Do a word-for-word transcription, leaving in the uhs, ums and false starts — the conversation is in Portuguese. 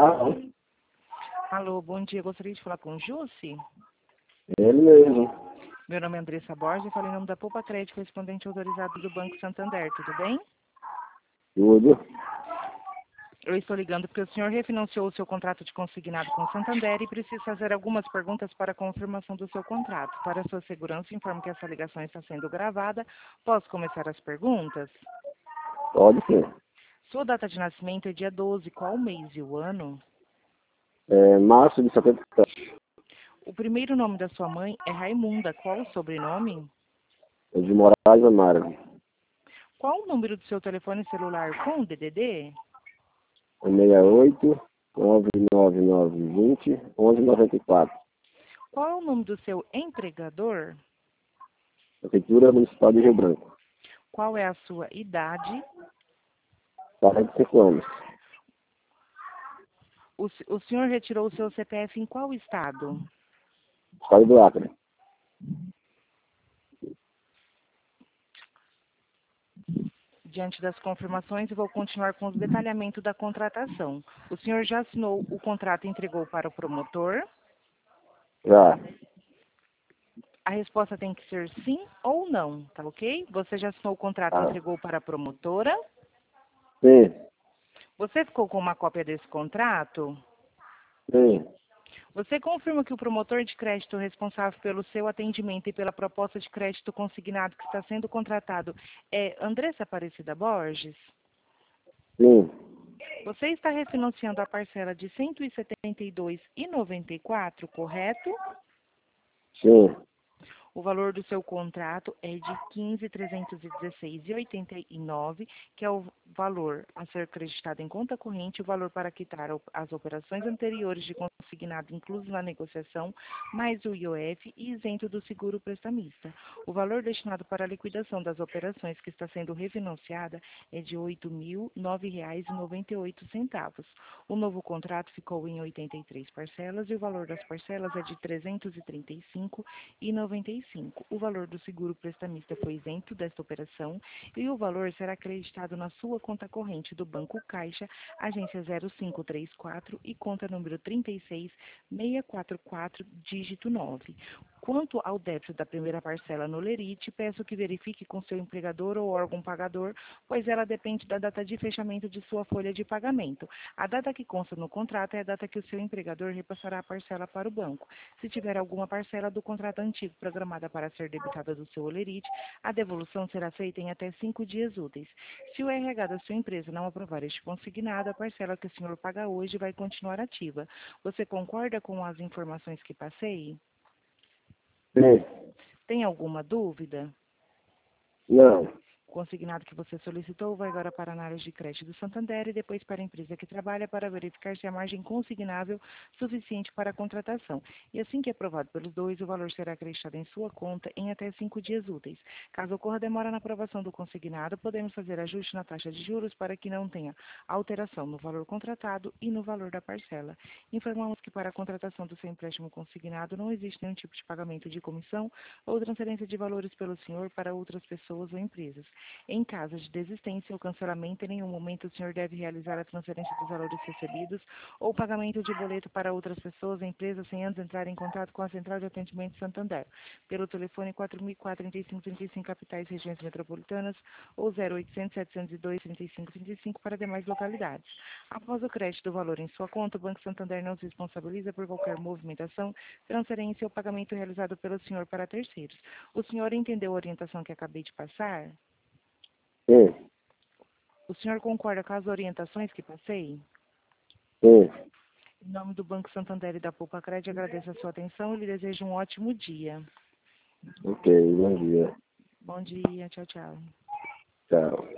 Ah, Alô, bom dia. Gostaria de falar com o Jussi. ele mesmo. Meu nome é Andressa Borges, eu falo em nome da Poupa Crédito, correspondente autorizado do Banco Santander. Tudo bem? Tudo. Eu estou ligando porque o senhor refinanciou o seu contrato de consignado com o Santander e precisa fazer algumas perguntas para a confirmação do seu contrato. Para sua segurança, informo que essa ligação está sendo gravada. Posso começar as perguntas? Pode sim. Sua data de nascimento é dia doze. Qual o mês e o ano? É, março de setenta e sete. O primeiro nome da sua mãe é Raimunda. Qual o sobrenome? É de Moraes Amaro. Qual o número do seu telefone celular com o D D D? É seis oito, nove nove nove, vinte, onze noventa e quatro. Qual é o nome do seu empregador? Prefeitura Municipal de Rio Branco. Qual é a sua idade? quarenta e cinco anos. O, se- o senhor retirou o seu C P F em qual estado? Estado do Acre. Diante das confirmações, eu vou continuar com os detalhamentos da contratação. O senhor já assinou o contrato e entregou para o promotor? Já. A resposta tem que ser sim ou não, tá ok? Você já assinou o contrato e Ah, entregou para a promotora? sim. Você ficou com uma cópia desse contrato? Sim. Você confirma que o promotor de crédito responsável pelo seu atendimento e pela proposta de crédito consignado que está sendo contratado é Andressa Aparecida Borges? Sim. Você está refinanciando a parcela de cento e setenta e dois reais e noventa e quatro centavos, correto? Sim. O valor do seu contrato é de quinze mil trezentos e dezesseis reais e oitenta e nove centavos, que é o valor a ser acreditado em conta corrente, o valor para quitar o- as operações anteriores de consignado incluso na negociação, mais o I O F e isento do seguro prestamista. O valor destinado para a liquidação das operações que está sendo refinanciada é de oito mil nove reais e noventa e oito centavos. O novo contrato ficou em oitenta e três parcelas e o valor das parcelas é de trezentos e trinta e cinco reais e noventa e cinco. O valor do seguro prestamista foi isento desta operação e o valor será acreditado na sua conta corrente do Banco Caixa, agência zero cinco três quatro e conta número trinta e seis, seiscentos e quarenta e quatro, dígito nove. Quanto ao débito da primeira parcela no Lerite, peço que verifique com seu empregador ou órgão pagador, pois ela depende da data de fechamento de sua folha de pagamento. A data que consta no contrato é a data que o seu empregador repassará a parcela para o banco. Se tiver alguma parcela do contrato antigo programada para ser debitada do seu Olerite, a devolução será feita em até cinco dias úteis. Se o R H da sua empresa não aprovar este consignado, a parcela que o senhor paga hoje vai continuar ativa. Você concorda com as informações que passei? Sim. Tem alguma dúvida? Não. O consignado que você solicitou vai agora para a análise de crédito do Santander e depois para a empresa que trabalha para verificar se a margem consignável suficiente para a contratação. E assim que aprovado pelos dois, o valor será acreditado em sua conta em até cinco dias úteis. Caso ocorra demora na aprovação do consignado, podemos fazer ajuste na taxa de juros para que não tenha alteração no valor contratado e no valor da parcela. Informamos que para a contratação do seu empréstimo consignado não existe nenhum tipo de pagamento de comissão ou transferência de valores pelo senhor para outras pessoas ou empresas. Em caso de desistência ou cancelamento, em nenhum momento o senhor deve realizar a transferência dos valores recebidos ou pagamento de boleto para outras pessoas ou empresas sem antes entrar em contato com a Central de Atendimento Santander, pelo telefone quatro mil e quatro, trinta e cinco, trinta e cinco, capitais e regiões metropolitanas, ou zero oitocentos, setecentos e dois, trinta e cinco, trinta e cinco para demais localidades. Após o crédito do valor em sua conta, o Banco Santander não se responsabiliza por qualquer movimentação, transferência ou pagamento realizado pelo senhor para terceiros. O senhor entendeu a orientação que acabei de passar? Sim. O senhor concorda com as orientações que passei? Sim. Em nome do Banco Santander e da Poupa Crédito, agradeço a sua atenção e lhe desejo um ótimo dia. Ok, bom dia. Bom dia, tchau, tchau. Tchau.